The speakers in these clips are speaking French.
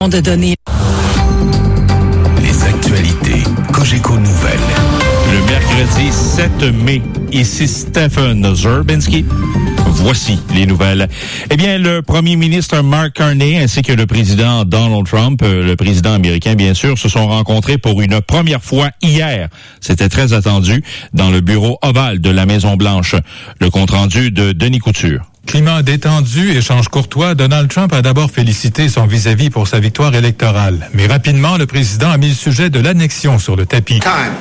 de données. Les actualités Cogeco Nouvelles. Le mercredi 7 mai, ici Stephen Zerbinski. Voici les nouvelles. Eh bien, le premier ministre Mark Carney ainsi que le président Donald Trump, le président américain bien sûr, se sont rencontrés pour une première fois hier. C'était très attendu dans le bureau ovale de la Maison-Blanche. Le compte-rendu de Denis Couture. Climat détendu, échange courtois, Donald Trump a d'abord félicité son vis-à-vis pour sa victoire électorale. Mais rapidement, le président a mis le sujet de l'annexion sur le tapis.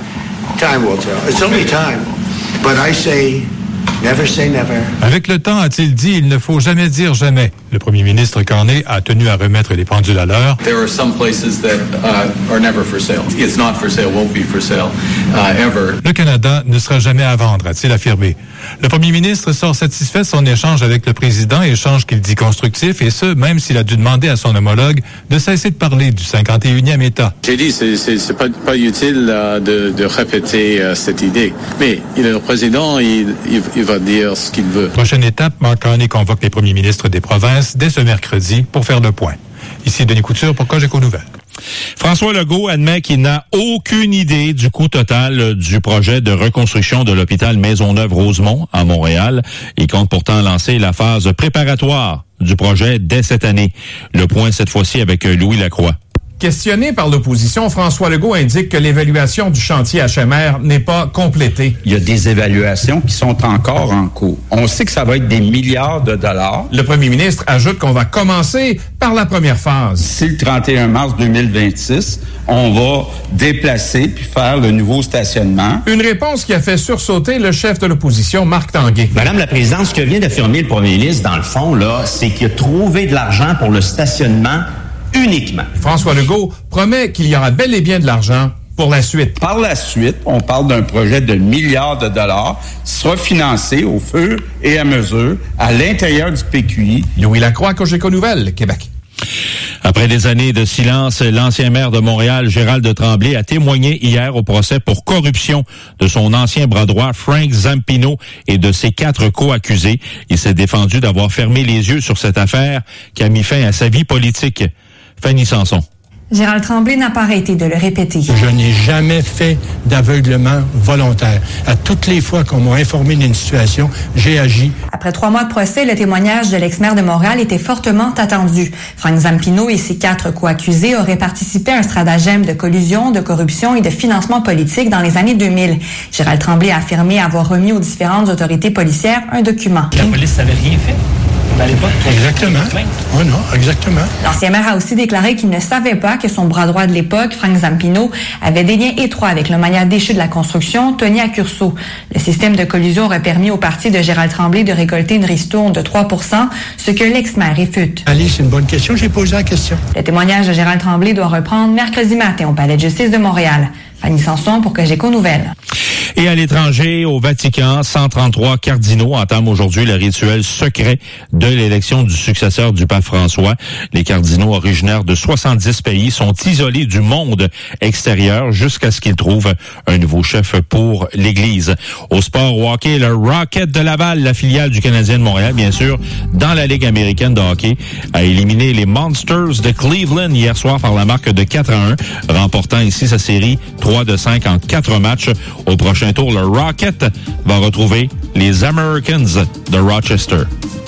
Time will tell. It's only time. But I say, never say never. Avec le temps, a-t-il dit, il ne faut jamais dire jamais. Le premier ministre Carney a tenu à remettre les pendules à l'heure. There are some places that are never for sale. It's not for sale, won't be for sale, ever. Le Canada ne sera jamais à vendre, a-t-il affirmé. Le premier ministre sort satisfait de son échange avec le président, échange qu'il dit constructif, et ce, même s'il a dû demander à son homologue de cesser de parler du 51e État. J'ai dit, c'est pas utile de répéter cette idée. Mais il est le président, il va dire ce qu'il veut. Prochaine étape, Mark Carney convoque les premiers ministres des provinces dès ce mercredi pour faire le point. Ici Denis Couture pour Cogeco Nouvelles. François Legault admet qu'il n'a aucune idée du coût total du projet de reconstruction de l'hôpital Maisonneuve-Rosemont à Montréal. Il compte pourtant lancer la phase préparatoire du projet dès cette année. Le point cette fois-ci avec Louis Lacroix. Questionné par l'opposition, François Legault indique que l'évaluation du chantier HMR n'est pas complétée. Il y a des évaluations qui sont encore en cours. On sait que ça va être des milliards de dollars. Le premier ministre ajoute qu'on va commencer par la première phase. D'ici le 31 mars 2026, on va déplacer puis faire le nouveau stationnement. Une réponse qui a fait sursauter le chef de l'opposition, Marc Tanguay. Madame la Présidente, ce que vient d'affirmer le premier ministre, dans le fond, là, c'est qu'il a trouvé de l'argent pour le stationnement uniquement. François Legault promet qu'il y aura bel et bien de l'argent pour la suite. Par la suite, on parle d'un projet de milliards de dollars qui sera financé au fur et à mesure à l'intérieur du PQI. Louis Lacroix, Cogeco Nouvelles, Québec. Après des années de silence, l'ancien maire de Montréal, Gérald Tremblay, a témoigné hier au procès pour corruption de son ancien bras droit, Frank Zampino, et de ses 4 co-accusés. Il s'est défendu d'avoir fermé les yeux sur cette affaire qui a mis fin à sa vie politique. Fanny Sanson. Gérald Tremblay n'a pas arrêté de le répéter. Je n'ai jamais fait d'aveuglement volontaire. À toutes les fois qu'on m'a informé d'une situation, j'ai agi. Après 3 mois de procès, le témoignage de l'ex-maire de Montréal était fortement attendu. Frank Zampino et ses 4 co-accusés auraient participé à un stratagème de collusion, de corruption et de financement politique dans les années 2000. Gérald Tremblay a affirmé avoir remis aux différentes autorités policières un document. La police n'avait rien fait à l'époque? Exactement. Oui, non, exactement. L'ancien maire a aussi déclaré qu'il ne savait pas que son bras droit de l'époque, Frank Zampino, avait des liens étroits avec le magnat déchu de la construction, Tony Accurso. Le système de collusion aurait permis au parti de Gérald Tremblay de récolter une ristourne de 3%, ce que l'ex-maire réfute. Allez, c'est une bonne question. J'ai posé la question. Le témoignage de Gérald Tremblay doit reprendre mercredi matin au Palais de justice de Montréal. Fanny Sanson pour Cogeco Nouvelles. Et à l'étranger, au Vatican, 133 cardinaux entament aujourd'hui le rituel secret de l'élection du successeur du pape François. Les cardinaux originaires de 70 pays sont isolés du monde extérieur jusqu'à ce qu'ils trouvent un nouveau chef pour l'Église. Au sport au hockey, le Rocket de Laval, la filiale du Canadien de Montréal, bien sûr, dans la Ligue américaine de hockey, a éliminé les Monsters de Cleveland hier soir par la marque de 4-1, remportant ici sa série 3-5 en 4 matchs. Au prochain tour, le Rocket va retrouver les Americans de Rochester.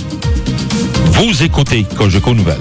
Vous écoutez Cogeco Nouvelles.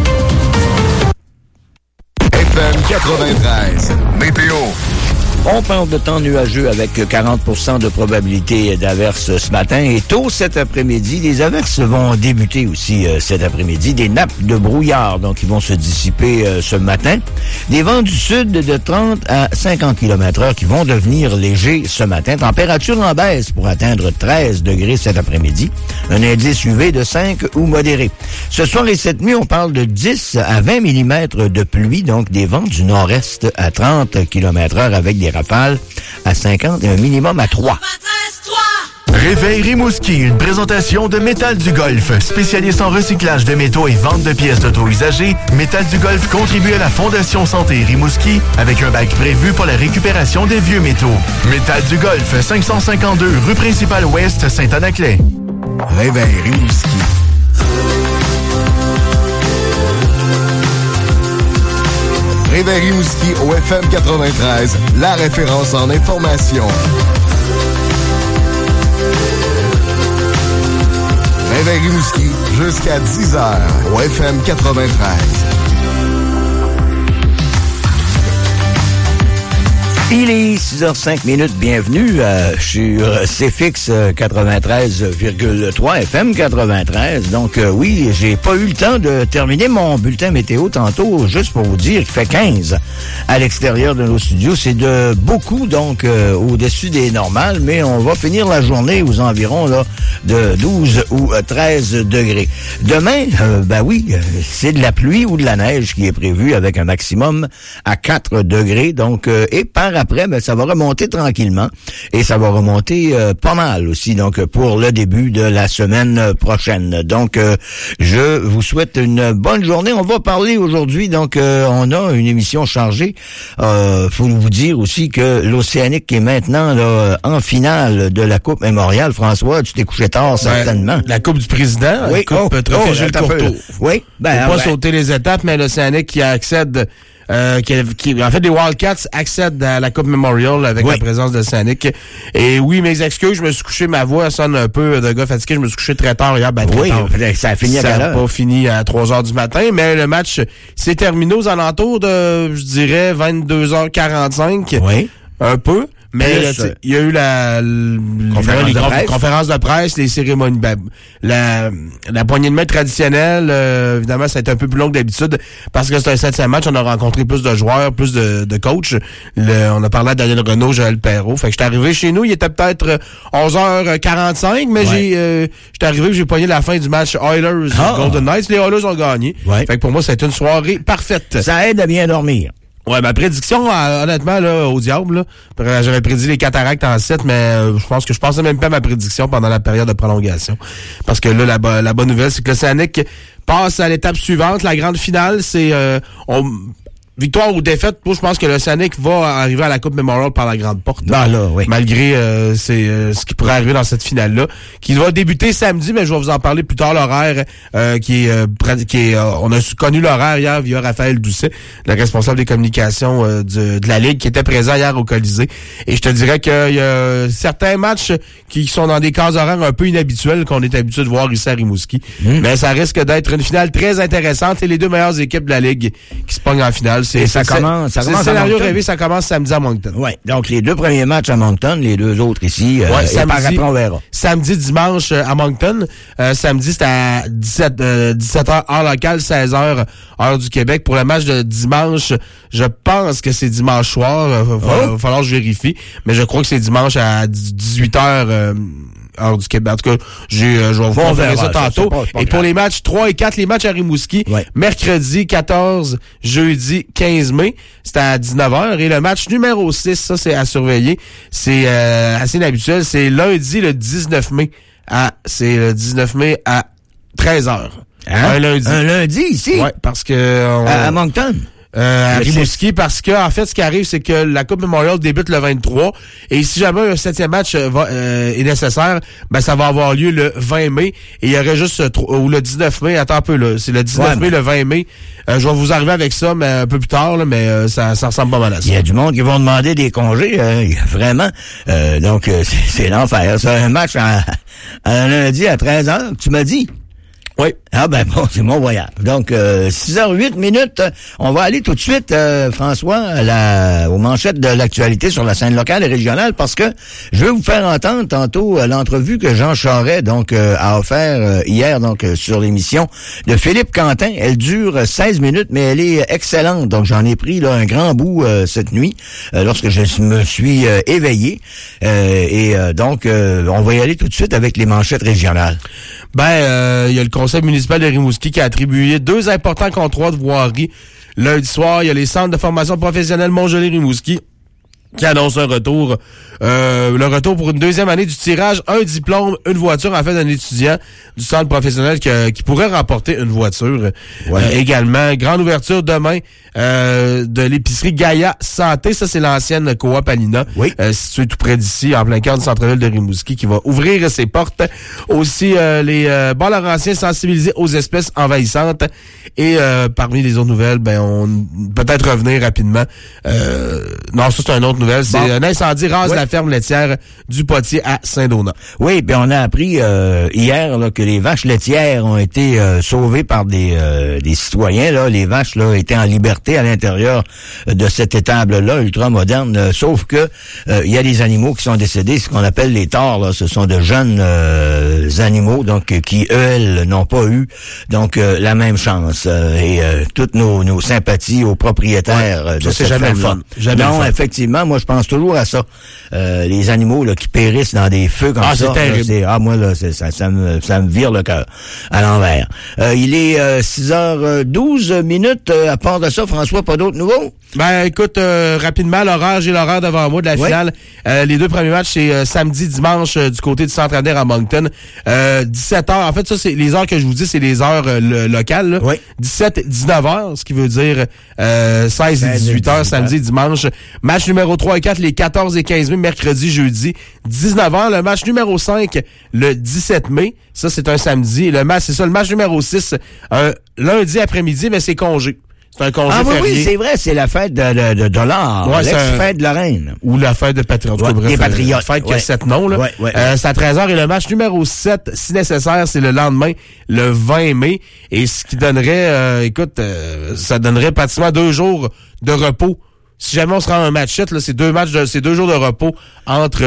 FM 93, météo. On parle de temps nuageux avec 40% de probabilité d'averses ce matin. Et tôt cet après-midi, les averses vont débuter aussi cet après-midi. Des nappes de brouillard donc qui vont se dissiper ce matin. Des vents du sud de 30 à 50 km/h qui vont devenir légers ce matin. Température en baisse pour atteindre 13 degrés cet après-midi. Un indice UV de 5 ou modéré. Ce soir et cette nuit, on parle de 10 à 20 mm de pluie. Donc des vents du nord-est à 30 km/h avec des rafales à 50 et un minimum à 3. Réveil Rimouski, une présentation de Métal du Golfe, spécialiste en recyclage de métaux et vente de pièces d'auto usagées. Métal du Golfe contribue à la Fondation Santé Rimouski avec un bac prévu pour la récupération des vieux métaux. Métal du Golfe, 552 rue principale ouest, Saint-Anaclet. Réveil Rimouski. Réveil Rimouski au FM 93, la référence en information. Réveil Rimouski jusqu'à 10h au FM 93. Il est 6h05, bienvenue sur CFX 93,3 FM 93. Donc oui, j'ai pas eu le temps de terminer mon bulletin météo tantôt, juste pour vous dire qu'il fait 15 à l'extérieur de nos studios. C'est de beaucoup, donc au-dessus des normales, mais on va finir la journée aux environs là de 12 ou 13 degrés. Demain, c'est de la pluie ou de la neige qui est prévue avec un maximum à 4 degrés. Donc, et par après, ça va remonter tranquillement et ça va remonter pas mal aussi, donc pour le début de la semaine prochaine. Donc, je vous souhaite une bonne journée. On va parler aujourd'hui, donc on a une émission chargée. Faut vous dire aussi que l'Océanique est maintenant là, en finale de la Coupe Mémorial. François, tu t'es couché tard, certainement. La Coupe du Président, oui, la Coupe Trophée Jules Courteau. Oui, faut pas sauter les étapes, mais l'Océanique qui accède en fait, les Wildcats accèdent à la Coupe Memorial avec la présence de l'Océanique. Et oui, mes excuses, je me suis couché, ma voix sonne un peu de gars fatigué, je me suis couché très tard hier. Tard. Ça a fini à Ça n'a pas fini à 3h du matin, mais le match s'est terminé aux alentours de, je dirais, 22h45. Oui. Un peu. Mais il y a eu la conférence de presse, les cérémonies, la poignée de main traditionnelle, évidemment, ça a été un peu plus long que d'habitude parce que c'est un 7e match, on a rencontré plus de joueurs, plus de coachs. On a parlé à Daniel Renaud, Joël Perrault. Fait que j'étais arrivé chez nous, il était peut-être 11h45, mais j'étais arrivé, j'ai pogné la fin du match Oilers Golden Knights. Les Oilers ont gagné. Fait que pour moi, ça a été une soirée parfaite. Ça aide à bien dormir. Ouais, ma prédiction, honnêtement, là, au diable, là, j'avais prédit les Cataractes en 7, mais je pense que je pensais même pas à ma prédiction pendant la période de prolongation. Parce que là, la bonne nouvelle, c'est que l'Océanique passe à l'étape suivante. La grande finale, c'est victoire ou défaite. Moi, je pense que l'Océanique va arriver à la Coupe Memorial par la grande porte. Malgré ce qui pourrait arriver dans cette finale-là, qui va débuter samedi, mais je vais vous en parler plus tard, l'horaire on a connu l'horaire hier via Raphaël Doucet, le responsable des communications de la Ligue, qui était présent hier au Colisée. Et je te dirais qu'il y a certains matchs qui sont dans des cases horaires un peu inhabituelles qu'on est habitué de voir ici à Rimouski. Mais ça risque d'être une finale très intéressante. C'est les deux meilleures équipes de la Ligue qui se pognent en finale. Ça commence le scénario rêvé, ça commence samedi à Moncton. Oui, donc les deux premiers matchs à Moncton, les deux autres ici, samedi, on verra. Samedi, dimanche à Moncton. Samedi, c'est à 17h heure locale, 16h heure du Québec. Pour le match de dimanche, je pense que c'est dimanche soir. Va falloir que je vérifie. Mais je crois que c'est dimanche à 18h heure du Québec. En tout cas, je vais vous confirmer ça tantôt. Et pour les matchs 3 et 4, les matchs à Rimouski, mercredi 14, jeudi 15 mai, c'est à 19h. Et le match numéro 6, ça c'est à surveiller. C'est assez inhabituel. C'est lundi le 19 mai. C'est le 19 mai à 13h. Un lundi ici? Oui, parce que... à Moncton? À Rimouski, parce que en fait, ce qui arrive, c'est que la Coupe Memorial débute le 23, et si jamais un 7e match est nécessaire, ça va avoir lieu le 20 mai, et il y aurait juste ou le 19 mai, attends un peu là, c'est le 19 mai, le 20 mai. Je vais vous arriver avec ça, mais un peu plus tard, là, mais ça ressemble pas mal à ça. Il y a du monde qui vont demander des congés, vraiment. Donc c'est l'enfer. C'est un match un lundi à 13h, tu m'as dit. Oui. C'est mon voyage. Donc, 6h08, on va aller tout de suite, François, aux manchettes de l'actualité sur la scène locale et régionale, parce que je vais vous faire entendre tantôt l'entrevue que Jean Charest, a offert hier, sur l'émission de Philippe Quentin. Elle dure 16 minutes, mais elle est excellente. Donc, j'en ai pris un grand bout cette nuit, lorsque je me suis éveillé. Donc, on va y aller tout de suite avec les manchettes régionales. Il y a le conseil municipal de Rimouski qui a attribué 2 importants contrats de voirie. Lundi soir, il y a les centres de formation professionnelle Montgelé-Rimouski qui annonce un retour. Le retour pour une deuxième année du tirage, un diplôme, une voiture en fait d'un étudiant du centre professionnel qui pourrait remporter une voiture. Également, grande ouverture demain de l'épicerie Gaïa Santé. Ça, c'est l'ancienne coop Alina, située tout près d'ici, en plein cœur du centre-ville de Rimouski, qui va ouvrir ses portes. Aussi, les bars laurentiens sensibilisés aux espèces envahissantes. Et parmi les autres nouvelles, on peut-être revenir rapidement. Non, ça, c'est une autre nouvelle. C'est un incendie rase la ferme laitière du Potier à Saint-Donat. Oui, puis on a appris hier là, que les vaches laitières ont été sauvées par des citoyens. Là, les vaches là étaient en liberté à l'intérieur de cette étable-là, ultra moderne. Sauf que il y a des animaux qui sont décédés, ce qu'on appelle les taures. Là, ce sont de jeunes animaux, donc qui eux n'ont pas eu donc la même chance. Et toutes nos sympathies aux propriétaires de cette jamais ferme-là. le fun. Non, effectivement, moi je pense toujours à ça. Les animaux là qui périssent dans des feux comme ça. C'est terrible. Là, moi là, ça me vire le cœur à l'envers. Il est 6h12 minutes. À part de ça, François, pas d'autres nouveaux? Écoute, rapidement, j'ai l'horaire devant moi de la finale. Les deux premiers matchs, c'est samedi, dimanche du côté du Centre Ader à Moncton. 17h. En fait, ça, c'est les heures que je vous dis, c'est les heures locales. Là. 17 et 19h, ce qui veut dire 16 et 18h samedi et dimanche. Match numéro 3 et 4, les 14 et 15 mai, mercredi, jeudi. 19h, le match numéro 5, le 17 mai. Ça, c'est un samedi. Le match numéro 6, un lundi après-midi, mais c'est congé. C'est un congé férié. Oui, c'est vrai, c'est la fête de l'or. L'ex-fête de la reine. Ou la fête de Patriotes. Des Patriotes. Fête qui a 7 noms, là. C'est à 13h et le match numéro 7, si nécessaire, c'est le lendemain, le 20 mai. Et ce qui donnerait, ça donnerait pratiquement 2 jours de repos. Si jamais on se rend un match-up, là, c'est 2 jours de repos entre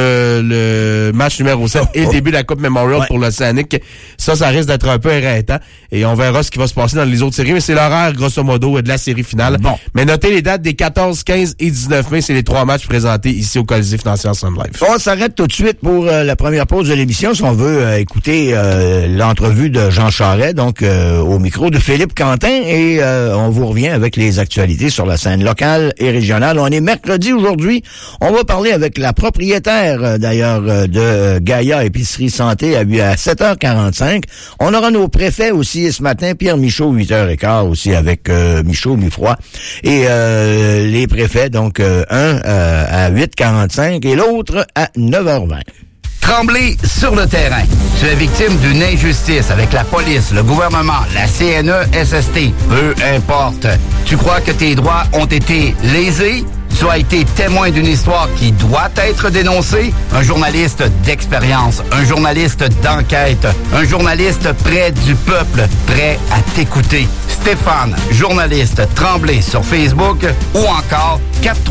le match numéro 7 et le début de la Coupe Memorial pour l'Océanique. Ça risque d'être un peu éreintant. Et on verra ce qui va se passer dans les autres séries. Mais c'est l'horaire, grosso modo, de la série finale. Bon. Mais notez les dates des 14, 15 et 19 mai. C'est les 3 matchs présentés ici au Colisée Financière Sun Life. On s'arrête tout de suite pour la première pause de l'émission. Si on veut écouter l'entrevue de Jean Charest, donc au micro de Philippe Quentin. Et on vous revient avec les actualités sur la scène locale et régionale. On est mercredi aujourd'hui. On va parler avec la propriétaire, d'ailleurs, de Gaïa Épicerie Santé à 7h45. On aura nos préfets aussi ce matin. Pierre Michaud, 8h15 aussi avec Michaud Mifroy. Et les préfets, donc un à 8h45 et l'autre à 9h20. Tremblay sur le terrain. Tu es victime d'une injustice avec la police, le gouvernement, la CNESST. Peu importe. Tu crois que tes droits ont été lésés? Tu as été témoin d'une histoire qui doit être dénoncée? Un journaliste d'expérience, un journaliste d'enquête, un journaliste près du peuple, prêt à t'écouter. Stéphane, journaliste Tremblay sur Facebook ou encore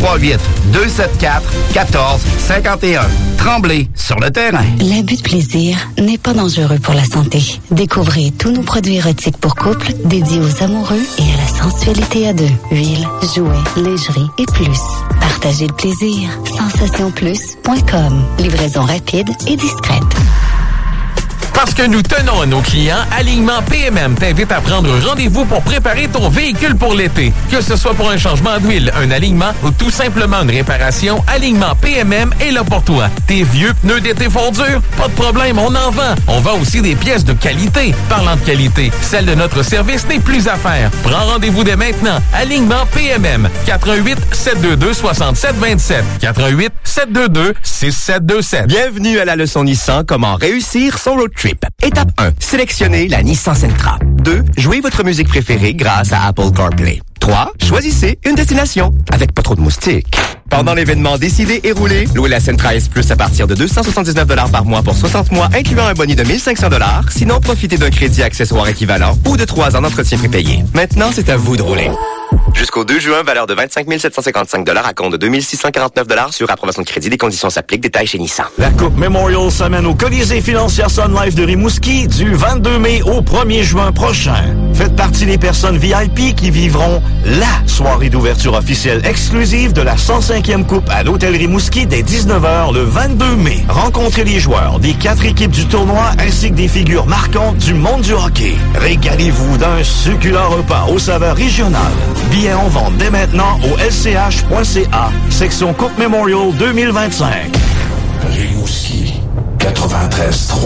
438-274-1451. Tremblay sur le terrain. L'abus de plaisir n'est pas dangereux pour la santé. Découvrez tous nos produits érotiques pour couple dédiés aux amoureux et à la sensualité à deux. Huile, jouets, lingerie et plus. Partagez le plaisir. Sensationplus.com. Livraison rapide et discrète. Parce que nous tenons à nos clients, Alignement PMM t'invite à prendre rendez-vous pour préparer ton véhicule pour l'été. Que ce soit pour un changement d'huile, un alignement ou tout simplement une réparation, Alignement PMM est là pour toi. Tes vieux pneus d'été font dur? Pas de problème, on en vend. On vend aussi des pièces de qualité. Parlant de qualité, celle de notre service n'est plus à faire. Prends rendez-vous dès maintenant. Alignement PMM. 418-722-6727. 418-722-6727. Bienvenue à la leçon Nissan. Comment réussir son road trip. Étape 1. Sélectionnez la Nissan Sentra. 2. Jouez votre musique préférée grâce à Apple CarPlay. 3. Choisissez une destination avec pas trop de moustiques. Pendant l'événement Décider et rouler, louez la Sentra S Plus à partir de 279$ par mois pour 60 mois, incluant un bonus de 1500$. Sinon, profitez d'un crédit accessoire équivalent ou de 3 ans d'entretien prépayé. Maintenant, c'est à vous de rouler. Jusqu'au 2 juin, valeur de 25 755$ à compte de 2 649$ sur approbation de crédit. Des conditions s'appliquent. Détails chez Nissan. La Coupe Memorial s'amène au Colisée Financière Sun Life de Rimouski du 22 mai au 1er juin prochain. Faites partie des personnes VIP qui vivront la soirée d'ouverture officielle exclusive de la 105e Coupe à l'Hôtel Rimouski dès 19h le 22 mai. Rencontrez les joueurs des 4 équipes du tournoi ainsi que des figures marquantes du monde du hockey. Régalez-vous d'un succulent repas aux saveurs régionales. Billets en vente dès maintenant au lch.ca, section Coupe Memorial 2025. Rimouski, 93.3.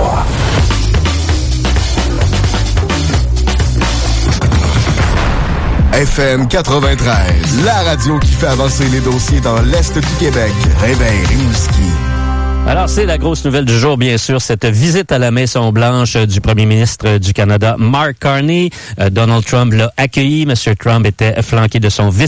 FM 93, la radio qui fait avancer les dossiers dans l'Est du Québec. Réveil Rimouski. Alors, c'est la grosse nouvelle du jour, bien sûr, cette visite à la Maison-Blanche du premier ministre du Canada, Mark Carney. Donald Trump l'a accueilli. M. Trump était flanqué de son vice